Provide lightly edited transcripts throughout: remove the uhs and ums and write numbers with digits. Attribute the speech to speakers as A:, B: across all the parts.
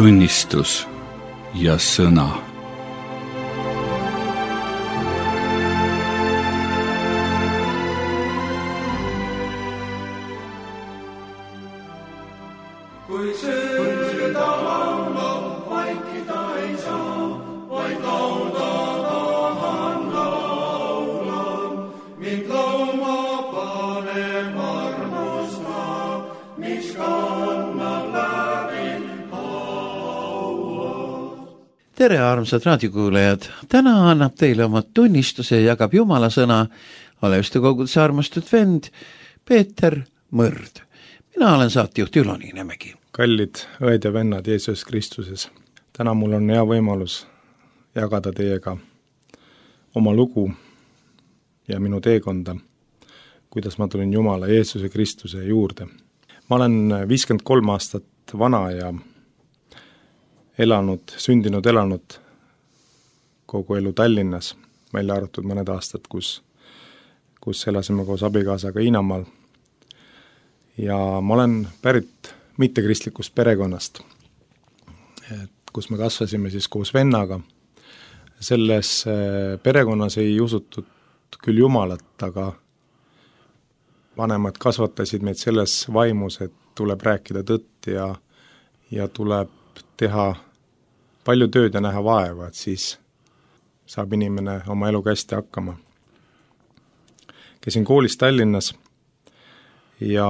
A: tunnistus ja sõna.
B: Kui süda laulab, vaikida ei saa, vaid laulda tahan laulan. Mind laulma paneb armusta, mis kannab läbi haua.
C: Tere, armsad raadiokuulajad! Täna annab teile oma tunnistuse ja jagab Jumala sõna Aleviste koguduse armastatud vend Peeter Mõrd. Mina olen saatejuht Ülo Niinemägi.
D: Kallid õed ja vennad Jeesus Kristuses, täna mul on hea võimalus jagada teiega oma lugu ja minu teekonda, kuidas ma tulin Jumala Jeesuse Kristuse juurde. Ma olen 53 aastat vana ja sündinud elanud kogu elu Tallinnas, välja arvatud mõned aastad, kus elasime koos abikaasaga Hiinamaal. Ja ma olen pärit mittekristlikust perekonnast, kus me kasvasime siis koos vennaga. Selles perekonnas ei usutud küll Jumalat, aga vanemad kasvatasid meid selles vaimus, et tuleb rääkida tõtt ja tuleb teha palju tööd ja näha vaeva, et siis saab inimene oma eluga hästi hakkama. Käisin koolis Tallinnas ja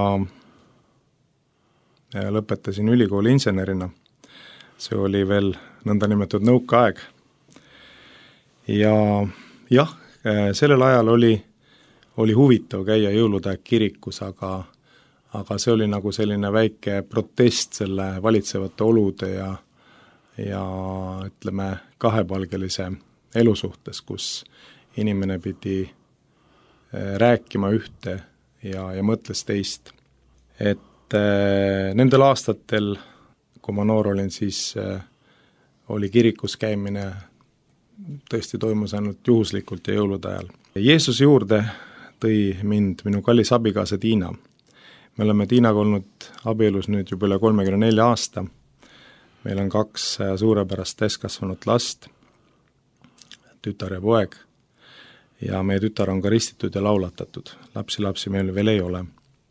D: lõpetasin ülikooli insenerina. See oli veel nõndanimetatud nõukaaeg. Ja jah, sellel ajal oli huvitav käia jõulutäeg kirikus, aga see oli nagu selline väike protest selle valitsevate olude ja ütleme kahepalgelise elu suhtes, kus inimene pidi rääkima ühte ja mõtles teist. Et nendel aastatel, kui ma noor olin, siis oli kirikus käimine, tõesti toimus ainult juhuslikult ja jõulude ajal. Jeesuse juurde tõi mind minu kallis abikaasa Tiina. Me oleme Tiinaga olnud abielus nüüd juba üle 34 aasta. Meil on 2 suurepärast täiskasvanud last, tütar ja poeg. Ja meie tütar on ka ristitud ja laulatatud. Lapsi meil veel ei ole.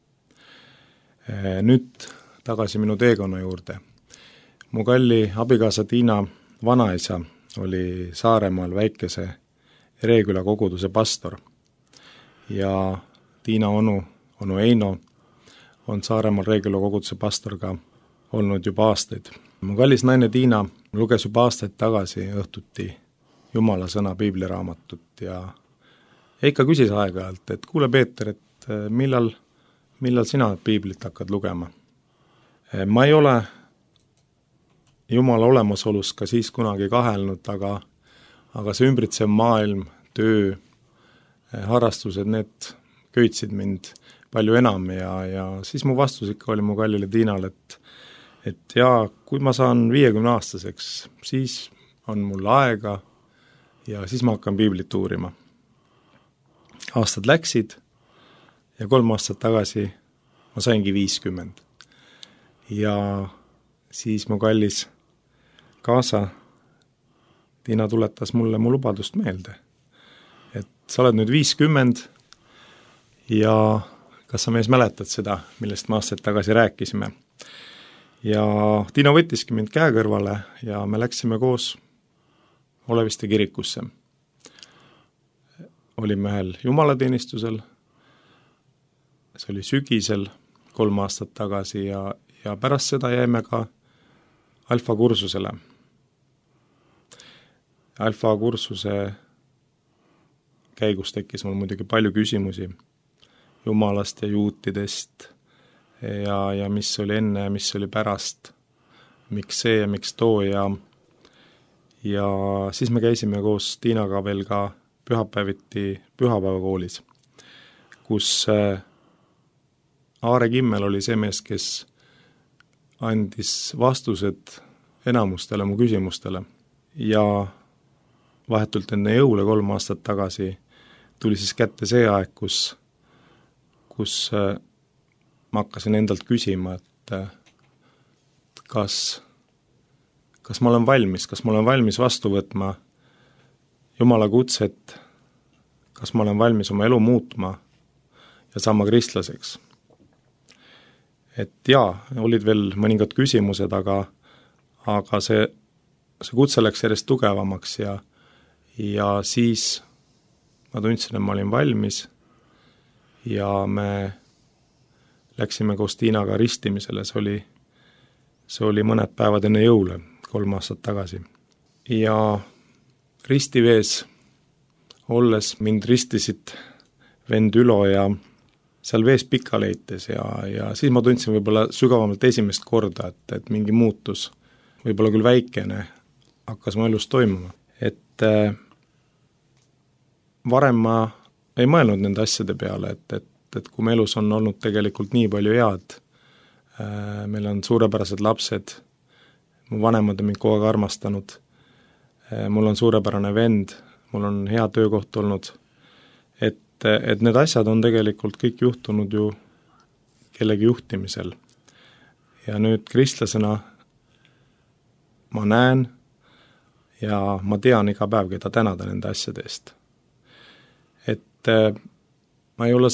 D: Nüüd tagasi minu teekonna juurde. Mu kalli abikaasa Tiina vanaisa oli Saaremaal väikese Reeküla koguduse pastor. Ja Tiina onu Eino on Saaremaal Reeküla koguduse pastor ka olnud juba aastaid. Mu kallis naine Tiina luges juba aastaid tagasi õhtuti Jumala sõna piibliraamatut ja ikka küsis aeg-ajalt, et kuule Peeter, et millal sina piiblit hakkad lugema? Ma ei ole Jumala olemasolus ka siis kunagi kahelnud, aga see ümbritsev maailm, töö, harrastused, need köitsid mind palju enam ja siis mu vastus ikka oli mu kallile Tiinale, et jaa, kui ma saan 50-aastaseks, siis on mul aega ja siis ma hakkan piiblit uurima. Aastad läksid ja 3 aastat tagasi ma saingi 50. Ja siis mu kallis kaasa Tiina tuletas mulle mu lubadust meelde. Et sa oled nüüd 50 ja kas sa mees mäletad seda, millest me aastaid tagasi rääkisime. Ja Tiina võttiski mind käe kõrvale ja me läksime koos Oleviste kirikusse. Olime ühel jumalateenistusel, see oli sügisel 3 aastat tagasi ja pärast seda jäime ka alfa kursusele. Alfa kursuse käigus tekkis mul muidugi palju küsimusi Jumalast ja juutidest ja mis oli enne ja mis oli pärast, miks see ja miks too ja siis me käisime koos Tiinaga veel ka pühapäeviti pühapäevakoolis, kus Aare Kimmel oli see mees, kes andis vastused enamustele mu küsimustele ja vahetult enne jõule 3 aastat tagasi tuli siis kätte see aeg, kus ma hakkasin endalt küsima, et kas kas ma olen valmis vastu võtma Jumala kutset, kas ma olen valmis oma elu muutma ja saama kristlaseks. Et jaa, olid veel mõningad küsimused, aga see kutse läks järjest tugevamaks ja siis ma tundsin, et ma olin valmis ja me läksime koos Tiinaga ristimisele, see oli mõned päevad enne jõule, 3 aastat tagasi. Ja ristivees olles mind ristisid vend Ülo ja seal vees pikka leites ja siis ma tundsin võib-olla sügavamalt esimest korda, et mingi muutus, võib-olla küll väikene, hakkas mu elus toimuma. Et varem ma ei mõelnud nende asjade peale, et kui me elus on olnud tegelikult nii palju head, meil on suurepärased lapsed, mu vanemad on mind kogu aeg armastanud, mul on suurepärane vend, mul on hea töökoht olnud, et need asjad on tegelikult kõik juhtunud ju kellegi juhtimisel. Ja nüüd kristlasena ma näen ja ma tean iga päev, keda tänada nende asjade eest. Et ma ei ole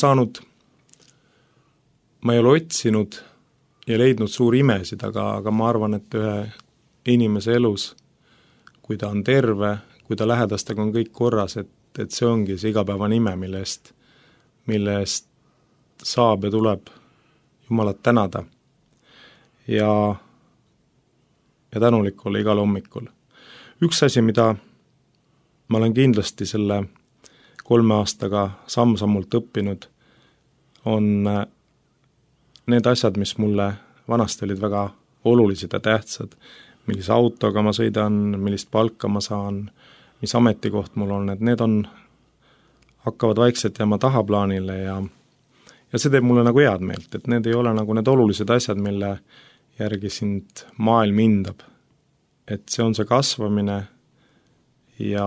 D: otsinud ja leidnud suuri imesid, aga ma arvan, et ühe inimese elus, kui ta on terve, kui ta lähedastega on kõik korras, et see ongi see igapäevane ime, mille eest saab ja tuleb Jumalat tänada ja tänulik olla igal hommikul. Üks asi, mida ma olen kindlasti selle 3 aastaga samm-sammult õppinud, on need asjad, mis mulle vanasti olid väga olulised ja tähtsad, millise autoga ma sõidan, millist palka ma saan, mis ametikoht mul on, et need hakkavad vaikselt jääma tahaplaanile ja see teeb mulle nagu head meelt, et need ei ole nagu need olulised asjad, mille järgi sind maailm hindab. Et see on see kasvamine ja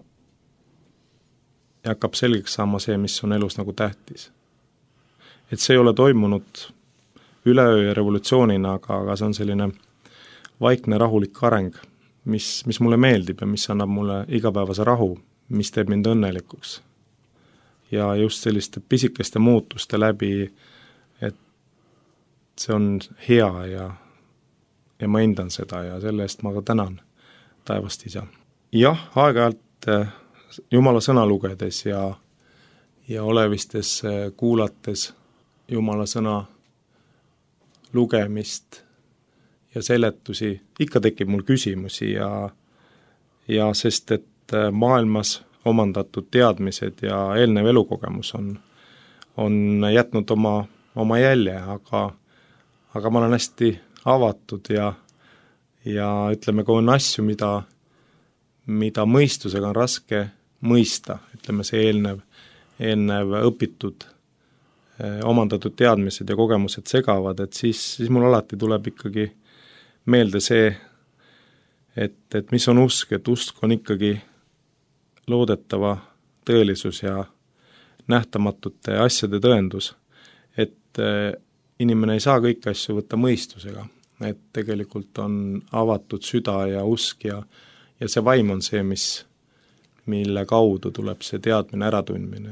D: hakkab selgeks saama see, mis on elus nagu tähtis. Et see ei ole toimunud üleöö ja revolutsioonina, aga see on selline vaikne rahulik areng, mis mulle meeldib ja mis annab mulle igapäevase rahu, mis teeb mind õnnelikuks. Ja just selliste pisikeste muutuste läbi, et see on hea ja ma hindan seda ja selle eest ma ka tänan taevast isa. Jah, aeg-ajalt Jumala sõna lugedes ja olevistes kuulates Jumala sõna lugemist ja seletusi, ikka tekib mul küsimusi ja sest, et maailmas omandatud teadmised ja eelnev elukogemus on jätnud oma jälje, aga ma olen hästi avatud ja ütleme, kui on asju, mida mõistusega on raske mõista, ütleme see eelnev õpitud, omandatud teadmised ja kogemused segavad, et siis mul alati tuleb ikkagi meelde see, et mis on usk, et usk on ikkagi loodetava tõelisus ja nähtamatute asjade tõendus, et inimene ei saa kõiki asju võtta mõistusega, et tegelikult on avatud süda ja usk ja see vaim on see, mille kaudu tuleb see teadmine äratundmine,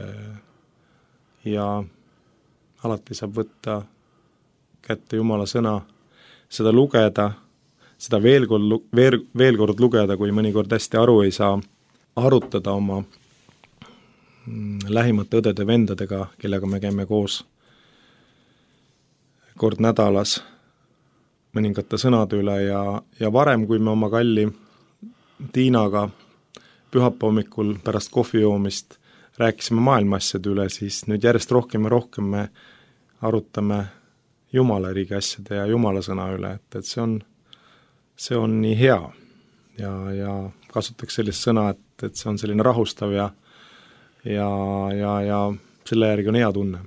D: ja alati saab võtta kätte Jumala sõna, seda lugeda, seda veel kord lugeda, kui mõnikord hästi aru ei saa, arutada oma lähimate õdede-vendadega, kellega me käime koos kord nädalas mõningate sõnade üle ja varem, kui me oma kalli Tiinaga pühapäevahommikul pärast kohvi joomist rääkisime maailma asjade üle, siis nüüd järjest rohkem ja rohkem me arutame Jumala riigi asjade ja Jumala sõna üle, et see on nii hea ja kasutaks sellist sõna, et see on selline rahustav ja selle järgi on hea tunne.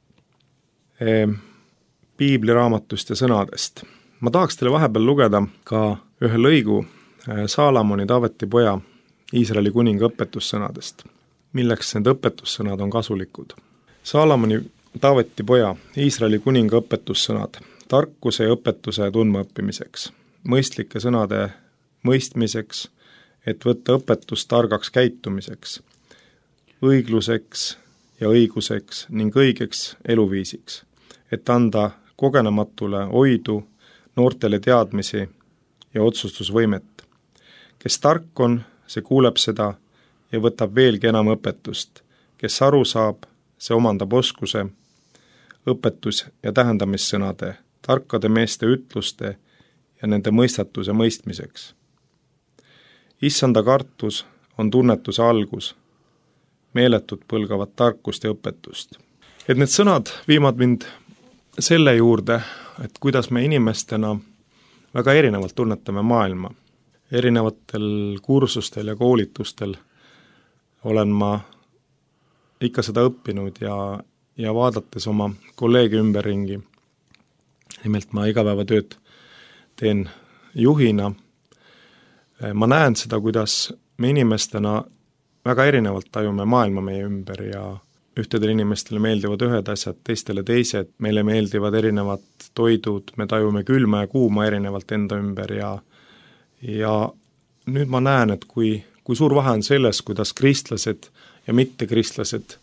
D: Piibliraamatust ja sõnadest. Ma tahaks teile vahepeal lugeda ka ühe lõigu Saalamoni Taaveti poja Iisraeli kuninga õpetussõnadest. Milleks need õpetussõnad on kasulikud? Saalamoni Taaveti poja Iisraeli kuninga õpetussõnad tarkuse ja õpetuse tundmaõppimiseks. mõistlike sõnade mõistmiseks, et võtta õpetust targaks käitumiseks, õigluseks ja õiguseks ning õigeks eluviisiks, et anda kogenematule oidu, noortele teadmisi ja otsustusvõimet. Kes tark on, see kuuleb seda ja võtab veelgi enam õpetust. Kes aru saab, see omandab oskuse, õpetus- ja tähendamissõnade, tarkade meeste ütluste ja nende mõistatuse mõistmiseks. Issanda kartus on tunnetuse algus, meeletud põlgavad tarkust ja õpetust. Et need sõnad viimad mind selle juurde, et kuidas me inimestena väga erinevalt tunnetame maailma. Erinevatel kursustel ja koolitustel olen ma ikka seda õppinud ja vaadates oma kolleegi ümberringi, nimelt ma igapäevatööd teen juhina, ma näen seda, kuidas me inimestena väga erinevalt tajume maailma meie ümber ja ühtedele inimestele meeldivad ühed asjad, teistele teised, meile meeldivad erinevad toidud, me tajume külma ja kuuma erinevalt enda ümber ja nüüd ma näen, et kui suur vahe on selles, kuidas kristlased ja mittekristlased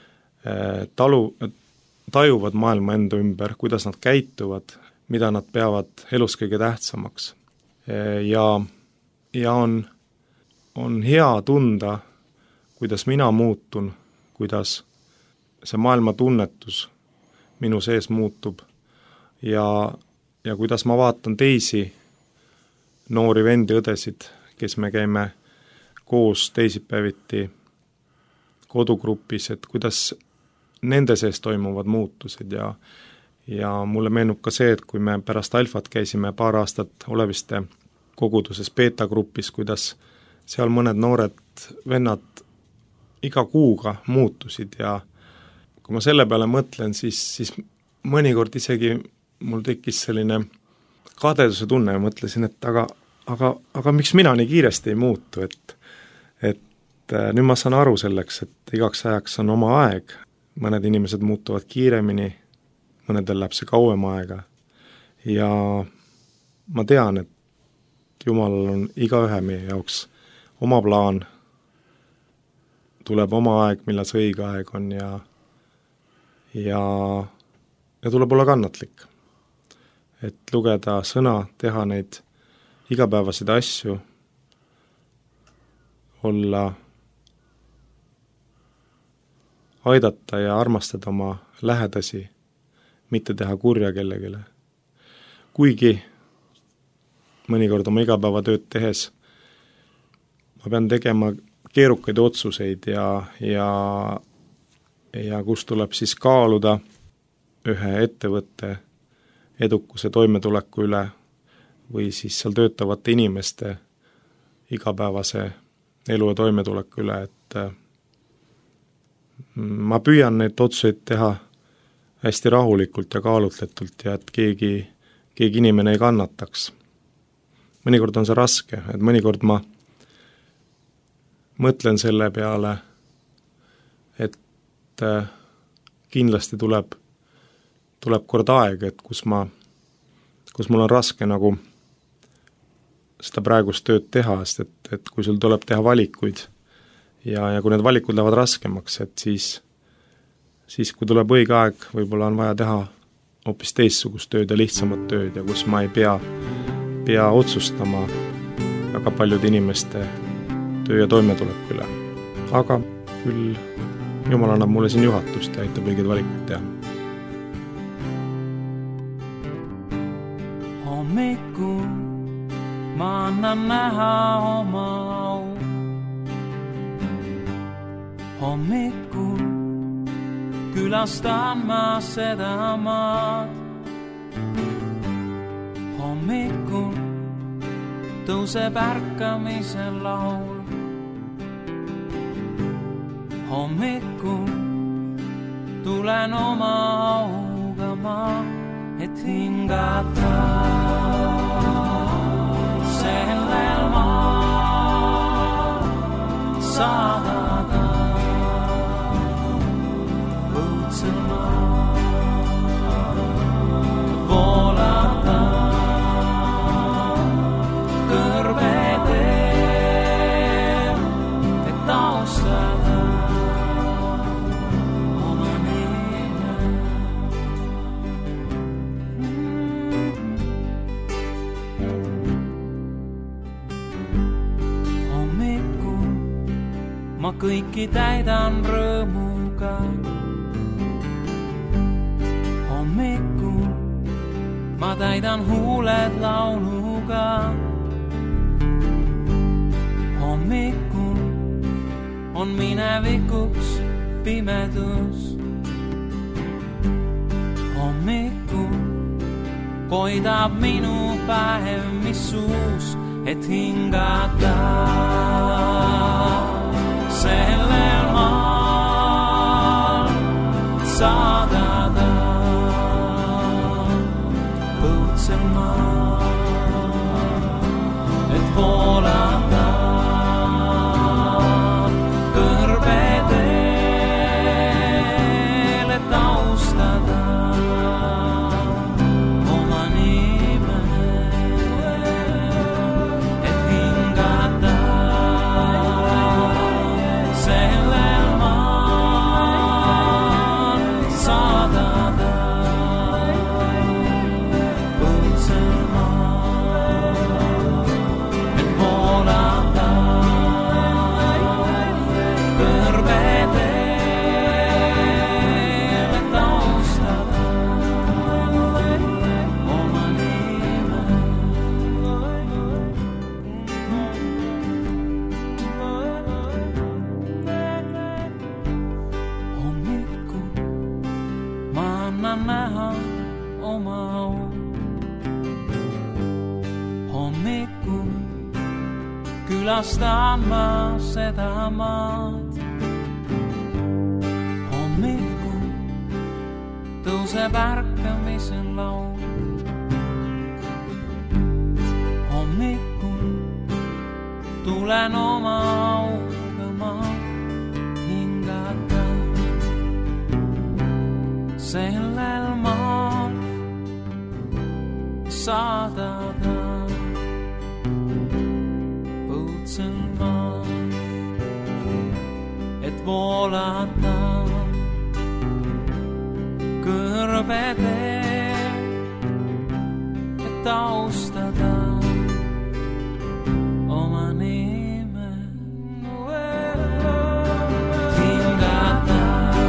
D: tajuvad maailma enda ümber, kuidas nad käituvad, mida nad peavad elus kõige tähtsamaks. Ja on hea tunda, kuidas mina muutun, kuidas see maailma tunnetus minu sees muutub ja kuidas ma vaatan teisi noori vendi õdesid, kes me käime koos teisipäeviti kodugrupis, et kuidas nende sees toimuvad muutused ja mulle meenub ka see, et kui me pärast Alfat käisime paar aastat Oleviste koguduses beta-grupis, kuidas seal mõned noored vennad iga kuuga muutusid ja kui ma selle peale mõtlen, siis mõnikord isegi mul tekkis selline kadeduse tunne ja mõtlesin, et aga miks mina nii kiiresti ei muutu, et nüüd ma saan aru selleks, et igaks ajaks on oma aeg, mõned inimesed muutuvad kiiremini, mõnedel läheb see kauem aega ja ma tean, et Jumalal on igaühe meie jaoks oma plaan, tuleb oma aeg, millal see õige aeg on ja tuleb olla kannatlik. Et lugeda sõna, teha neid igapäevaseid asju, olla, aidata ja armastada oma lähedasi, mitte teha kurja kellegile. Kuigi mõnikord oma igapäevatööd tehes ma pean tegema keerukaid otsuseid ja kus tuleb siis kaaluda ühe ettevõtte edukuse toimetuleku üle või siis seal töötavate inimeste igapäevase elu ja toimetuleku üle, et ma püüan neid otsuseid teha hästi rahulikult ja kaalutletult ja et keegi inimene ei kannataks. Mõnikord on see raske, et mõnikord ma mõtlen selle peale, et kindlasti tuleb kord aeg, et kus mul on raske nagu seda praegust tööd teha, sest et kui sul tuleb teha valikuid ja kui need valikud lähevad raskemaks, et siis kui tuleb õige aeg, võib-olla on vaja teha hoopis teistsugust tööd ja lihtsamat tööd ja kus ma ei pea otsustama väga paljude inimeste töö ja toimetulek üle. Aga küll Jumal annab mulle siin juhatust ja aitab õigeid valikuid teha.
E: Hommikul ma annan näha oma au. Hommikul külastan ma seda maad. Hommikul tõuseb ärkamise laul. Hommikul tulen oma auga ma, et hingata sellel maal saadada õudsel maal voolata ma kõiki täidan rõõmuga. Hommikul ma täidan huuled lauluga. Hommikul on minevikuks pimedus. Hommikul koidab minu päev, mis suus, et hingata sellel maal, saadada põutsel maal, et voolata kõrbedel, et taustada külastan ma seda maad. Hommikul tõuseb ärkamisel laul. Hommikul tulen oma auga maad hingata. Sellel maal saadada et voolata kõrbedel, et taustada oma nime, hingata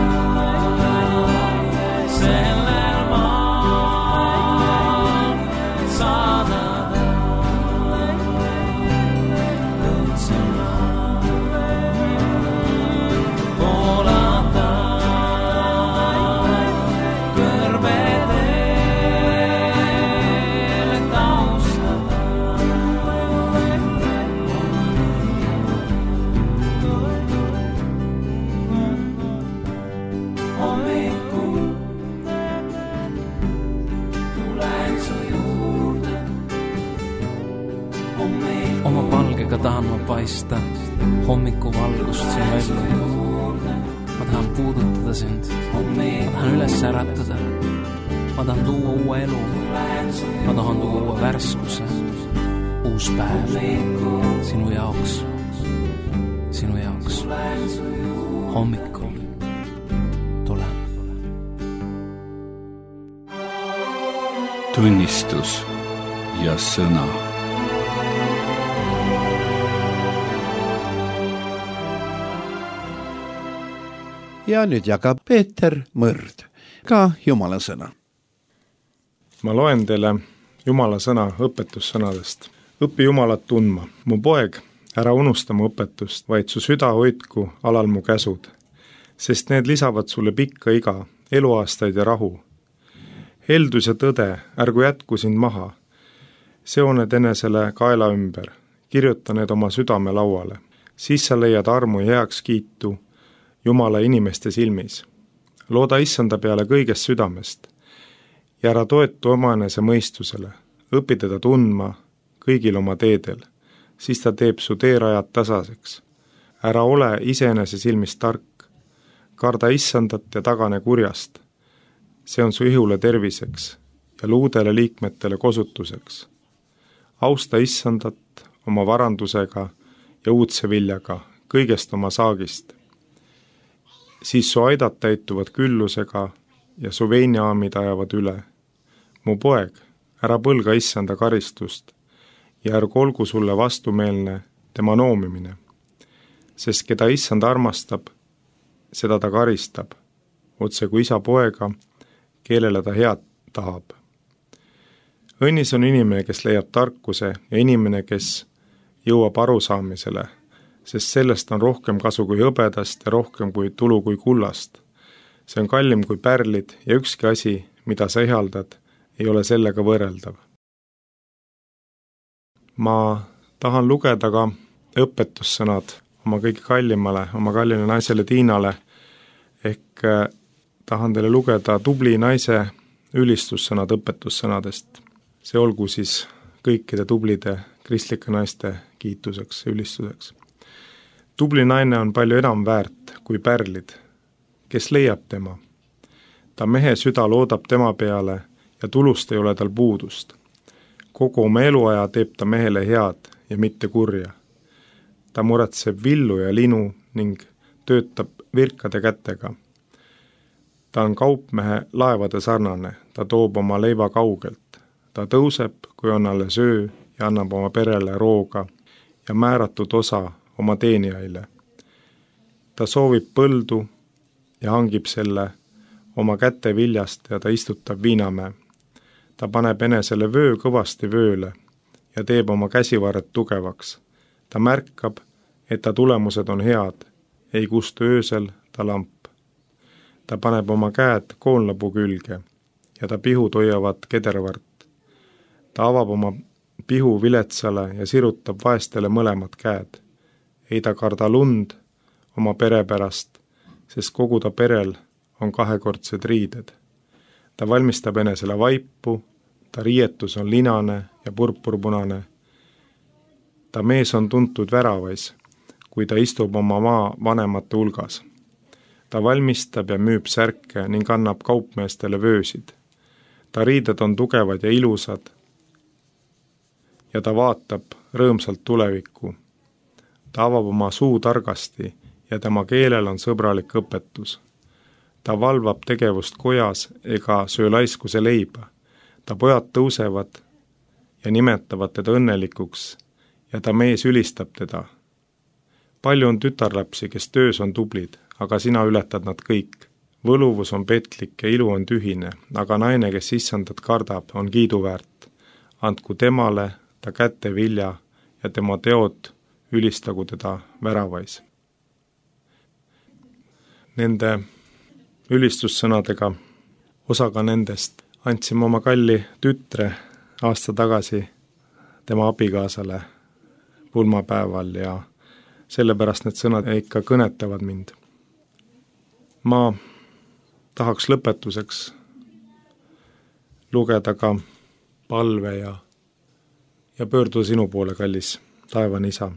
E: sellel maal, saadada õudsel maal, voolata kõrbedel, et taustada hommikul tulen su juurde. Oma palgega tahan ma paista hommikuvalgust sinu ellu. Ma tahan puudutada sind, ma tahan üles äratada, ma tahan tuua uue elu, ma tahan tuua uue värskuse, uus päev sinu jaoks, hommikul tulen.
A: Tunnistus ja sõna.
C: Ja nüüd jagab Peeter Mõrd ka Jumala sõna.
D: Ma loen teile Jumala sõna õpetussõnadest. Õpi Jumalat tundma. Mu poeg, ära unusta mu õpetust, vaid su süda hoidku alal mu käsud, sest need lisavad sulle pikka iga, eluaastaid ja rahu. Heldus ja tõde, ärgu jätku sind maha. Seo need enesele kaela ümber, kirjuta need oma südame lauale. Siis sa leiad armu ja heaks kiitu Jumala inimeste silmis. Looda issanda peale kõigest südamest ja ära toetu omanese mõistusele. Õpi teda tundma kõigil oma teedel, siis ta teeb su teerajad tasaseks. Ära ole iseenese silmis tark, karda issandat ja tagane kurjast. See on su ihule terviseks ja luudele liikmetele kosutuseks. Austa issandat oma varandusega ja uudse viljaga, kõigest oma saagist. Siis su aidad täituvad küllusega ja su veiniaamid ajavad üle. Mu poeg, ära põlga issanda karistust ja ärgu olgu sulle vastumeelne tema noomimine. sest keda issand armastab, seda ta karistab, otse kui isa poega, kellele ta head tahab. Õnnis on inimene, kes leiab tarkuse ja inimene, kes jõuab arusaamisele, sest sellest on rohkem kasu kui hõbedast ja rohkem kui tulu kui kullast. See on kallim kui pärlid ja ükski asi, mida sa ihaldad, ei ole sellega võrreldav. Ma tahan lugeda ka õpetussõnad oma kõige kallimale, oma kallile naisele Tiinale, ehk tahan teile lugeda tubli naise ülistussõnad õpetussõnadest. See olgu siis kõikide tublide kristlike naiste kiituseks ja ülistuseks. Tubli naine on palju enam väärt kui pärlid, kes leiab tema. Ta mehe süda loodab tema peale ja tulust ei ole tal puudust. Kogu oma eluaja teeb ta mehele head ja mitte kurja. Ta muretseb villu ja linu ning töötab virkade kätega. Ta on kaupmehe laevade sarnane, ta toob oma leiva kaugelt. Ta tõuseb, kui on alles öö ja annab oma perele rooga ja määratud osa oma teenijaile. Ta soovib põldu ja hangib selle oma käte viljast ja ta istutab viinamäe. Ta paneb enesele vöö kõvasti vööle ja teeb oma käsivarred tugevaks. Ta märkab, et ta tulemused on head, ei kustu öösel ta lamp. Ta paneb oma käed koonlapuu külge ja ta pihud hoiavad kedervart. Ta avab oma pihu viletsale ja sirutab vaestele mõlemad käed. Ei ta karda lund oma pere pärast, sest kogu ta perel on kahekordsed riided. Ta valmistab enesele vaipu, ta riietus on linane ja purpurpunane. Ta mees on tuntud väravais, kui ta istub oma maa vanemate hulgas. Ta valmistab ja müüb särke ning annab kaupmeestele vöösid. Ta riided on tugevad ja ilusad ja ta vaatab rõõmsalt tulevikku. Ta avab oma suu targasti ja tema keelel on sõbralik õpetus. Ta valvab tegevust kojas ega söö laiskuse leiba. Ta pojad tõusevad ja nimetavad teda õnnelikuks ja ta mees ülistab teda. Palju on tütarlapsi, kes töös on tublid, aga sina ületad nad kõik. Võluvus on petlik ja ilu on tühine, aga naine, kes issandat kardab, on kiiduväärt. Andku temale ta kätte vilja ja tema teod ülistagu teda väravais. Nende ülistussõnadega, osaga nendest, andsime oma kalli tütre aasta tagasi tema abikaasale pulmapäeval ja sellepärast need sõnad ikka kõnetavad mind. Ma tahaks lõpetuseks lugeda ka palve ja pöörduda sinu poole, kallis taevane isa.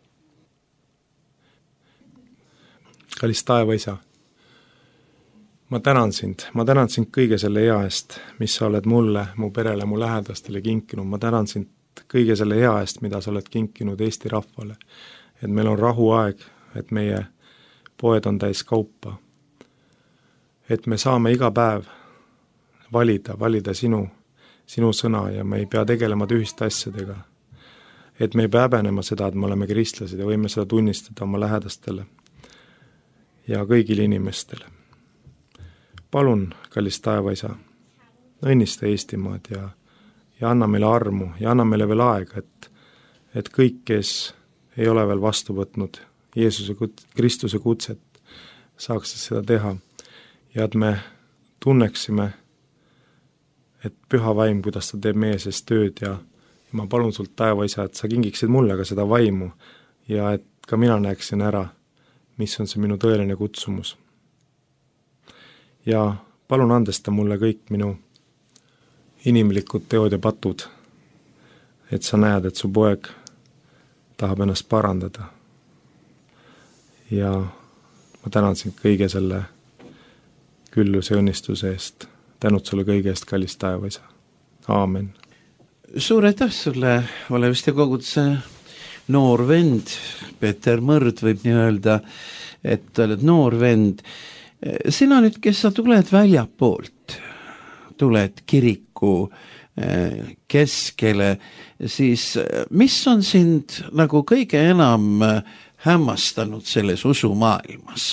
D: Kallis taeva isa, ma tänan sind kõige selle hea eest, mis sa oled mulle, mu perele, mu lähedastele kinkinud. Ma tänan sind kõige selle hea eest, mida sa oled kinkinud Eesti rahvale. Et meil on rahuaeg, et meie poed on täis kaupa. Et me saame iga päev valida sinu sõna ja me ei pea tegelema tühiste asjadega. Et me ei pea häbenema seda, et me oleme kristlased ja võime seda tunnistada oma lähedastele ja kõigile inimestele. Palun, kallis taevaisa, õnnista Eestimaad ja anna meile armu ja anna meile veel aega, et kõik, kes ei ole veel vastu võtnud Jeesuse Kristuse kutset, saaks seda teha ja et me tunneksime, et püha vaim, kuidas ta teeb meie sees tööd ja ma palun sult, taevaisa, et sa kingiksid mulle ka seda vaimu ja et ka mina näeksin ära, mis on see minu tõeline kutsumus. Ja palun andesta mulle kõik minu inimlikud teod ja patud, et sa näed, et su poeg tahab ennast parandada. Ja ma tänan sind kõige selle külluse õnnistuse eest. Tänud sulle kõige eest, kallis taevaisa. Aamen.
C: Suur aitäh sulle, Oleviste koguduse noor vend, Peeter Mõrd võib nii öelda, et oled noor vend. Sina nüüd, kes sa tuled väljapoolt, tuled kiriku keskele, siis mis on sind nagu kõige enam hämmastanud selles usumaailmas?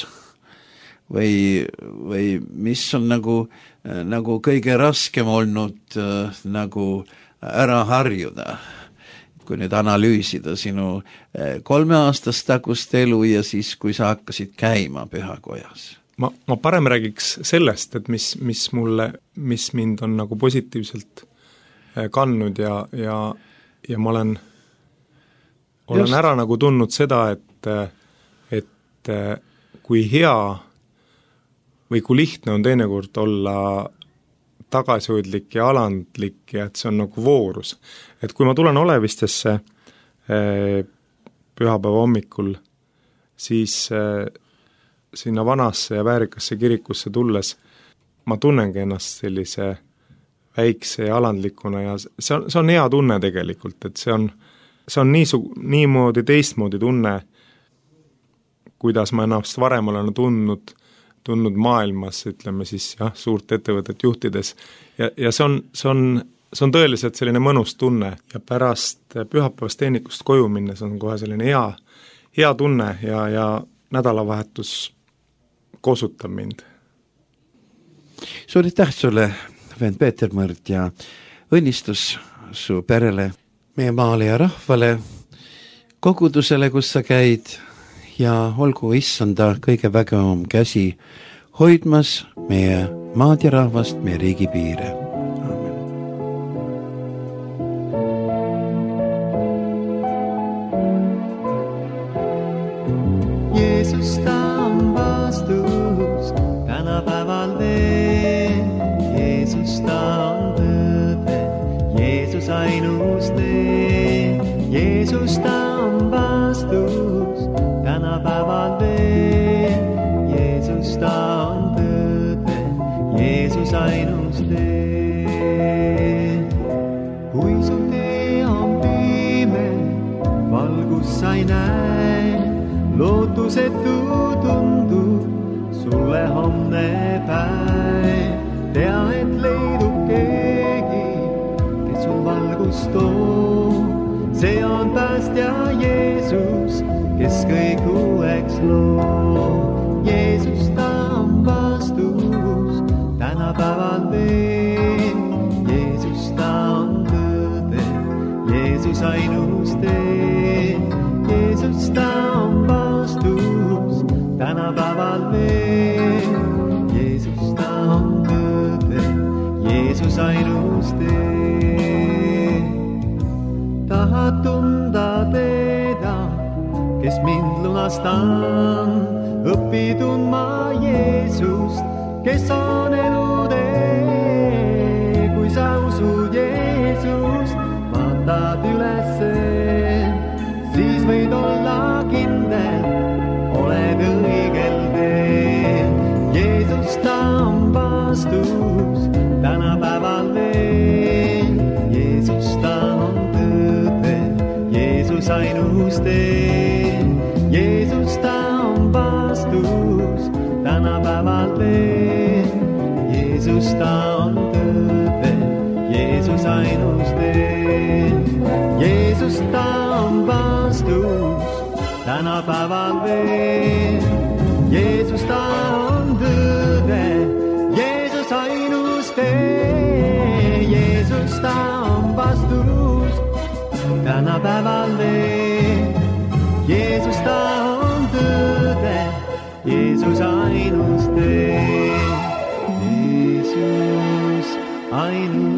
C: Või mis on nagu kõige raskem olnud nagu ära harjuda, kui nüüd analüüsida sinu 3-aastast tagust elu ja siis, kui sa hakkasid käima pühakojas?
D: Ma parem räägiks sellest, et mis mind on nagu positiivselt kandnud ja ma olen ära nagu tundnud seda, et kui hea või kui lihtne on teinekord olla tagasihoidlik ja alandlik ja et see on nagu voorus. Et kui ma tulen Olevistesse pühapäeva hommikul, siis sinna vanasse ja väärikasse kirikusse tulles ma tunnengi ennast sellise väikse ja alandlikuna ja see on hea tunne tegelikult, et see on niimoodi teistmoodi tunne, kuidas ma ennast varem olen tundnud maailmas, ütleme siis suurt ettevõtet juhtides ja see on tõeliselt selline mõnus tunne ja pärast pühapäevast teenikust koju minnes on kohe selline hea tunne ja nädalavahetus kosutab mind.
C: Suur aitäh sulle, vend Peeter Mõrd, ja õnnistus su perele, meie maale ja rahvale, kogudusele, kus sa käid, ja olgu issanda kõige vägevam käsi hoidmas meie maad ja rahvast, meie riigi piire.
F: Jeesus ta on vastus tänapäeval veel, Jeesus ta on tõde, Jeesus ainus tee, Jeesus ta on vastus tänapäeval veel, Jeesus ta on tõde, Jeesus ainus tee. Kui su tee on pime, valgus sa ei näe, lootusetu tundub sulle homne päev. Tea, et leidub keegi, kes sul valgust toob. See on päästja Jeesus, kes kõik uueks loob. Jeesus ta on vastus tänapäeval veel, Jeesus ta on tõde, Jeesus ainus tee, Jeesus ta on vastus tänapäeval veel, Jeesus ta on tõde, Jeesus ainus tee. Tahad tunda teda, kes mind lunastan, õpi tundma Jeesust, kes on elutee. Kui sa usud Jeesust, vaatad ülesse, siis võid olla kindel, oled õigel teel. Jeesus ta on vastus tänapäeval veel, Jeesus ta on tõde, Jeesus ainus tee. Jeesus ta on vastus tänapäeval veel, Jeesus ta on tõde, Jeesus ainus tee. Jeesus ta on vastus tänapäeval veel, Jeesus ta on tõde, Jeesus ainus tee. Jeesus ta on vastus tänapäeval veel, Jeesus ta on tõde, Jeesus ainus tee. Jeesus ainus